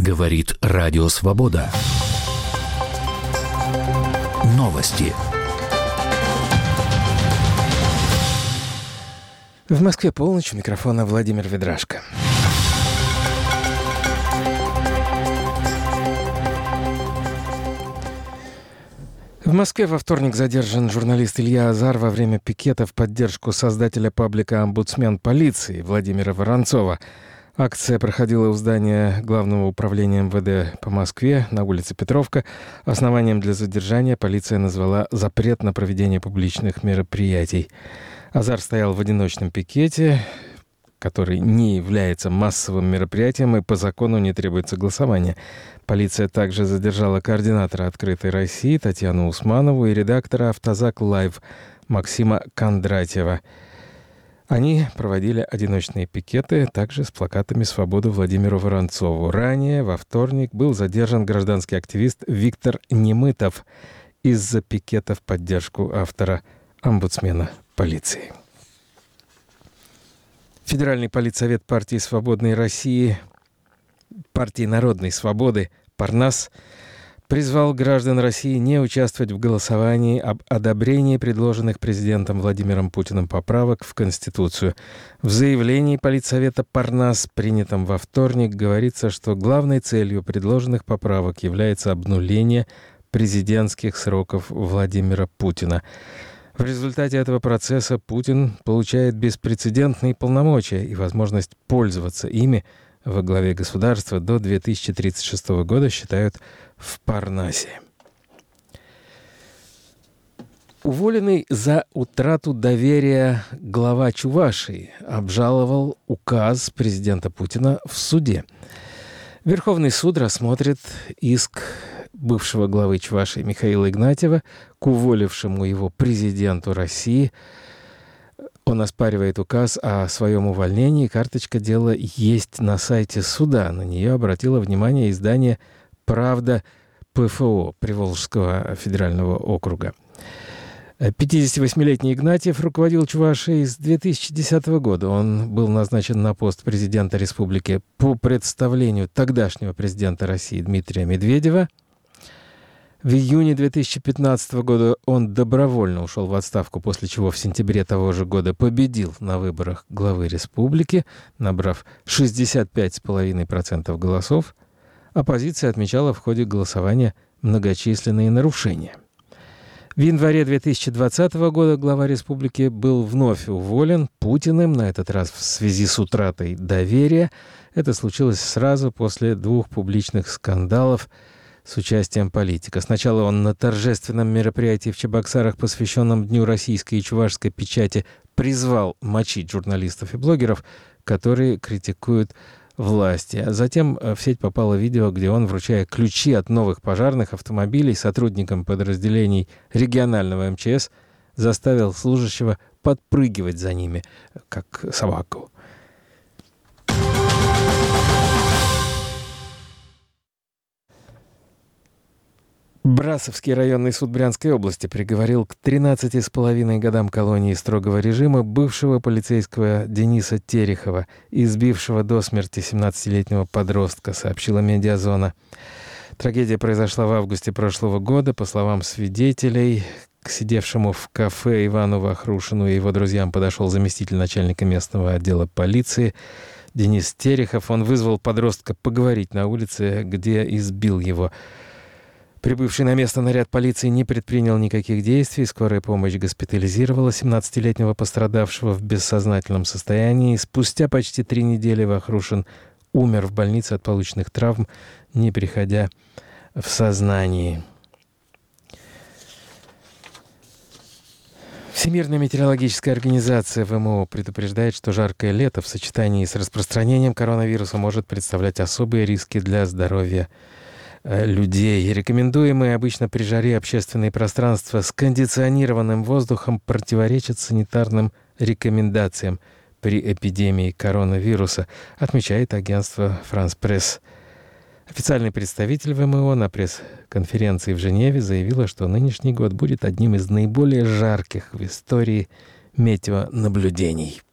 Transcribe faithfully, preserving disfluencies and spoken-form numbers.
Говорит Радио Свобода. Новости. В Москве полночь, у микрофона Владимир Ведрашко. В Москве во вторник задержан журналист Илья Азар во время пикета в поддержку создателя паблика «Омбудсмен полиции» Владимира Воронцова. Акция проходила у здания Главного управления эм вэ дэ по Москве на улице Петровка. Основанием для задержания полиция назвала запрет на проведение публичных мероприятий. Азар стоял в одиночном пикете, который не является массовым мероприятием и по закону не требуется голосования. Полиция также задержала координатора «Открытой России» Татьяну Усманову и редактора «Автозак Лайв» Максима Кондратьева. Они проводили одиночные пикеты, также с плакатами «Свободу Владимиру Воронцову». Ранее, во вторник, был задержан гражданский активист Виктор Немытов из-за пикета в поддержку автора «Омбудсмена полиции». Федеральный политсовет партии «Свободной России», партии Народной Свободы «Парнас» призвал граждан России не участвовать в голосовании об одобрении предложенных президентом Владимиром Путиным поправок в Конституцию. В заявлении политсовета «Парнас», принятом во вторник, говорится, что главной целью предложенных поправок является обнуление президентских сроков Владимира Путина. В результате этого процесса Путин получает беспрецедентные полномочия и возможность пользоваться ими во главе государства до две тысячи тридцать шестого года, считают в Парнасе. Уволенный за утрату доверия глава Чувашии обжаловал указ президента Путина в суде. Верховный суд рассмотрит иск бывшего главы Чувашии Михаила Игнатьева к уволившему его президенту России. Он оспаривает указ о своем увольнении. Карточка дела есть на сайте суда. На нее обратило внимание издание «Правда» пэ эф о Приволжского федерального округа. пятидесятивосьмилетний Игнатьев руководил Чувашией с две тысячи десятого года. Он был назначен на пост президента республики по представлению тогдашнего президента России Дмитрия Медведева. В июне две тысячи пятнадцатого года он добровольно ушел в отставку, после чего в сентябре того же года победил на выборах главы республики, набрав шестьдесят пять целых пять десятых процента голосов. Оппозиция отмечала в ходе голосования многочисленные нарушения. В январе две тысячи двадцатого года глава республики был вновь уволен Путиным, на этот раз в связи с утратой доверия. Это случилось сразу после двух публичных скандалов с участием политика. Сначала он на торжественном мероприятии в Чебоксарах, посвященном Дню российской и чувашской печати, призвал мочить журналистов и блогеров, которые критикуют власти. А затем в сеть попало видео, где он, вручая ключи от новых пожарных автомобилей сотрудникам подразделений регионального эм че эс, заставил служащего подпрыгивать за ними, как собаку. Брасовский районный суд Брянской области приговорил к тринадцати с половиной годам колонии строгого режима бывшего полицейского Дениса Терехова, избившего до смерти семнадцатилетнего подростка, сообщила «Медиазона». Трагедия произошла в августе прошлого года. По словам свидетелей, к сидевшему в кафе Ивану Вахрушину и его друзьям подошел заместитель начальника местного отдела полиции Денис Терехов. Он вызвал подростка поговорить на улице, где избил его. Прибывший на место наряд полиции не предпринял никаких действий. Скорая помощь госпитализировала семнадцатилетнего пострадавшего в бессознательном состоянии. Спустя почти три недели Вахрушин умер в больнице от полученных травм, не приходя в сознание. Всемирная метеорологическая организация вэ эм о предупреждает, что жаркое лето в сочетании с распространением коронавируса может представлять особые риски для здоровья людей. Рекомендуемые обычно при жаре общественные пространства с кондиционированным воздухом противоречат санитарным рекомендациям при эпидемии коронавируса, отмечает агентство «Франс Пресс». Официальный представитель вэ эм о на пресс-конференции в Женеве заявила, что нынешний год будет одним из наиболее жарких в истории метеонаблюдений.